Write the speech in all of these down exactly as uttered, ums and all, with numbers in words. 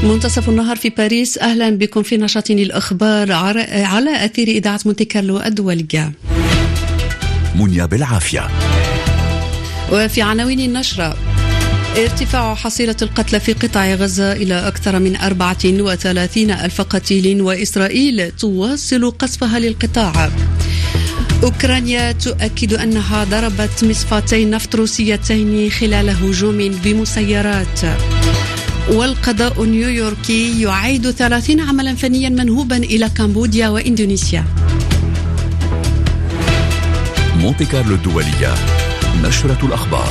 منتصف النهار في باريس. أهلا بكم في نشاط الأخبار على أثير إذاعة مونتي كارلو الدولية. منيا بالعافية. وفي عناوين النشرة: ارتفاع حصيلة القتلى في قطاع غزة إلى أكثر من أربعة وثلاثين ألف قتيل، وإسرائيل تواصل قصفها للقطاع. أوكرانيا تؤكد أنها ضربت مصفاتين نفط روسيتين خلال هجوم بمسيرات. والقضاء النيويوركي يعيد ثلاثين عملا فنيا منهوبا إلى كمبوديا وإندونيسيا. مونتي كارلو الدولية، نشرة الأخبار.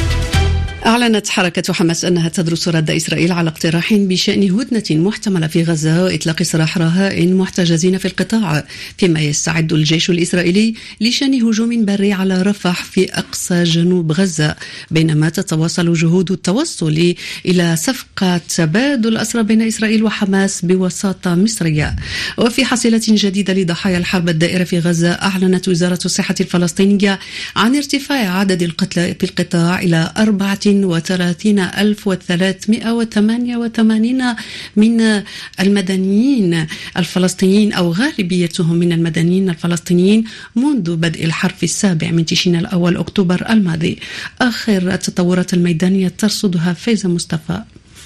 أعلنت حركة حماس أنها تدرس رد إسرائيل على اقتراح بشأن هدنة محتملة في غزة وإطلاق سراح رهائن محتجزين في القطاع، فيما يستعد الجيش الإسرائيلي لشن هجوم بري على رفح في أقصى جنوب غزة، بينما تتواصل جهود التوصل إلى صفقة تبادل الأسرى بين إسرائيل وحماس بوساطة مصرية. وفي حصيلة جديدة لضحايا الحرب الدائرة في غزة، أعلنت وزارة الصحة الفلسطينية عن ارتفاع عدد القتلى في القطاع إلى أربعة وثلاثين ألف وثلاثمائة وثمانية وثمانين من المدنيين الفلسطينيين، أو غالبيتهم من المدنيين الفلسطينيين، منذ بدء الحرب السابع من تشرين الأول أكتوبر الماضي. آخر التطورات الميدانية ترصدها فايزة مصطفى.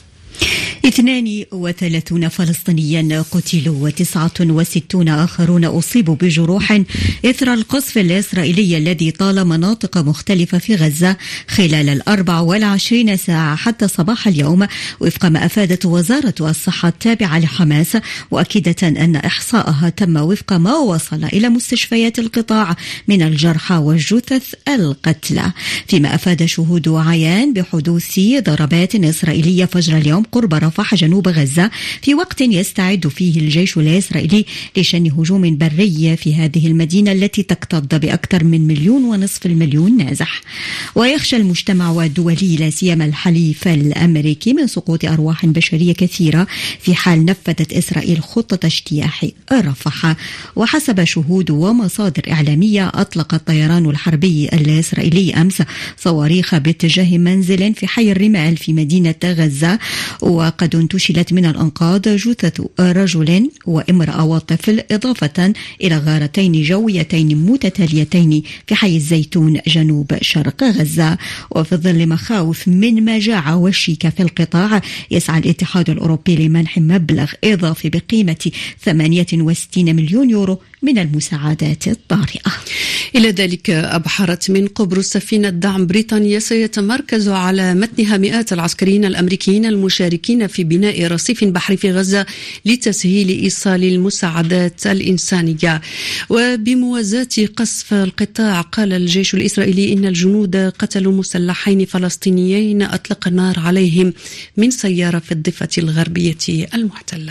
اثنان وثلاثون فلسطينيا قتلوا وتسعة وستون آخرون أصيبوا بجروح إثر القصف الإسرائيلي الذي طال مناطق مختلفة في غزة خلال الأربع والعشرين ساعة حتى صباح اليوم، وفق ما أفادت وزارة الصحة التابعة لحماس، وأكدة أن إحصاءها تم وفق ما وصل إلى مستشفيات القطاع من الجرحى والجثث القتلى. فيما أفاد شهود عيان بحدوث ضربات إسرائيلية فجر اليوم قرب رفح جنوب غزة، في وقت يستعد فيه الجيش الإسرائيلي لشن هجوم بري في هذه المدينة التي تكتظ بأكثر من مليون ونصف المليون نازح. ويخشى المجتمع الدولي لا سيما الحليف الأمريكي من سقوط أرواح بشرية كثيرة في حال نفذت إسرائيل خطة اجتياح رفح. وحسب شهود ومصادر إعلامية، أطلق الطيران الحربي الإسرائيلي أمس صواريخ باتجاه منزل في حي الرمال في مدينة غزة، وقد انتشلت من الأنقاض جثث رجل وامرأة وطفل، إضافة إلى غارتين جويتين متتاليتين في حي الزيتون جنوب شرق غزة. وفي ظل مخاوف من مجاعة والشيكة في القطاع، يسعى الاتحاد الأوروبي لمنح مبلغ إضافي بقيمة ثمانية وستين مليون يورو من المساعدات الطارئة. إلى ذلك، أبحرت من قبرص سفينة دعم بريطانيا سيتمركز على متنها مئات العسكريين الأمريكيين المشاركين في بناء رصيف بحري في غزة لتسهيل إيصال المساعدات الإنسانية. وبموازاة قصف القطاع، قال الجيش الإسرائيلي إن الجنود قتلوا مسلحين فلسطينيين أطلق النار عليهم من سيارة في الضفة الغربية المحتلة.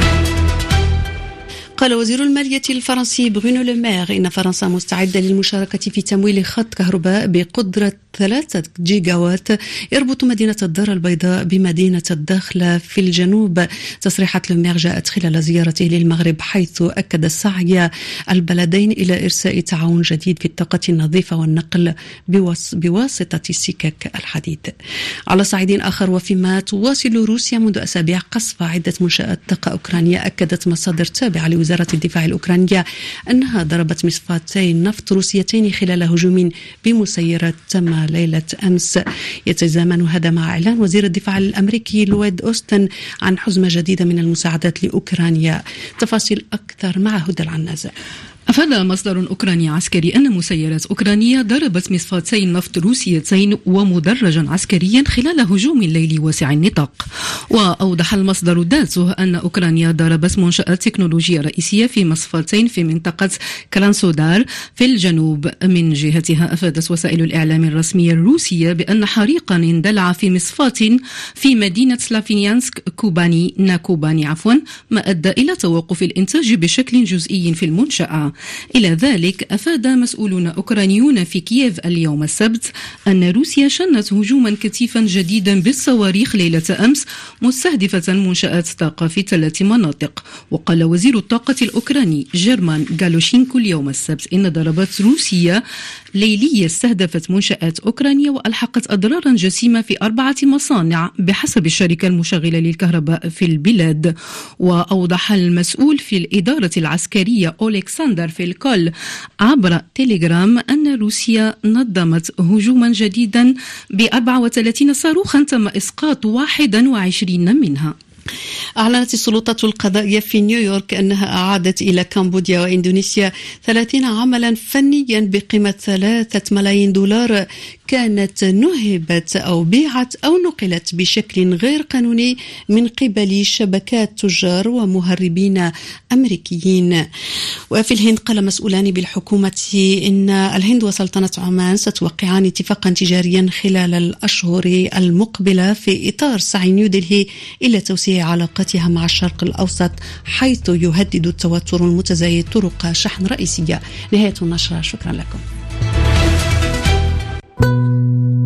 قال وزير المالية الفرنسي برونو لو مير إن فرنسا مستعدة للمشاركة في تمويل خط كهرباء بقدرة ثلاثة جيجاوات يربط مدينة الدار البيضاء بمدينة الداخلة في الجنوب. تصريحات لو مير جاءت خلال زيارته للمغرب، حيث أكد سعي البلدين إلى إرساء تعاون جديد في الطاقة النظيفة والنقل بواسطة سكك الحديد. على صعيد آخر، وفيما تواصل روسيا منذ أسابيع قصف عدة منشآت طاقة أوكرانية، أكدت مصادر تابعة لوزارة وزارة الدفاع الأوكرانية أنها ضربت مصفاتين نفط روسيتين خلال هجوم بمسيرات تم ليلة أمس. يتزامن هذا مع إعلان وزير الدفاع الأمريكي لويد أوستن عن حزمة جديدة من المساعدات لأوكرانيا. تفاصيل أكثر مع هدى العنازة. أفاد مصدر أوكراني عسكري أن مسيرات أوكرانية ضربت مصفاتين نفط روسيتين ومدرجا عسكريا خلال هجوم ليلي واسع النطاق. وأوضح المصدر ذاته أن أوكرانيا ضربت منشآت تكنولوجية رئيسية في مصفاتين في منطقة كرانسودار في الجنوب. من جهتها، أفادت وسائل الإعلام الرسمية الروسية بأن حريقا اندلع في مصفات في مدينة سلافينيانسك كوباني ناكوباني عفوا ما أدى إلى توقف الإنتاج بشكل جزئي في المنشأة. إلى ذلك أفاد مسؤولون أوكرانيون في كييف اليوم السبت أن روسيا شنت هجوما كثيفا جديدا بالصواريخ ليلة أمس مستهدفة منشآت طاقة في ثلاث مناطق. وقال وزير الطاقة الأوكراني جيرمان غالوشينكو اليوم السبت إن ضربات روسيا ليلية استهدفت منشآت أوكرانيا وألحقت أضرارا جسيمة في أربعة مصانع بحسب الشركة المشغلة للكهرباء في البلاد. وأوضح المسؤول في الإدارة العسكرية أولكسندر فيلكول عبر تيليجرام أن روسيا نظمت هجوما جديدا ب أربعة وثلاثين صاروخا تم إسقاط واحد وعشرين منها. أعلنت السلطات القضائية في نيويورك أنها أعادت إلى كمبوديا وإندونيسيا ثلاثين عملا فنيا بقيمة ثلاثة ملايين دولار كانت نهبت أو بيعت أو نقلت بشكل غير قانوني من قبل شبكات تجار ومهربين أمريكيين. وفي الهند قال مسؤولان بالحكومة إن الهند وسلطنة عمان ستوقعان اتفاقا تجاريا خلال الأشهر المقبلة في إطار سعي نيودلهي إلى توسيع علاقاتها مع الشرق الأوسط، حيث يهدد التوتر المتزايد طرق شحن رئيسية. نهاية النشرة، شكرا لكم.